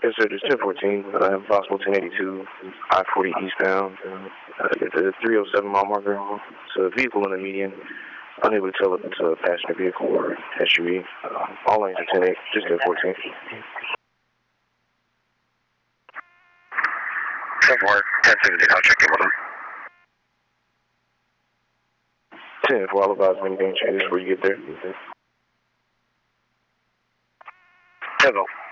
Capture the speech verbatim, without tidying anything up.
Yes, sir. There's ten fourteen. I have possible ten eighty-two, I forty eastbound. Uh, it's a three oh seven mile marker. It's a vehicle in the median. Unable to tell if it's a passenger vehicle or S U V. Uh, all lanes are ten eight, just ten fourteen. ten four, ten seventeen, I'll check in with them. ten four, I'll advise anything changes before you get there. ten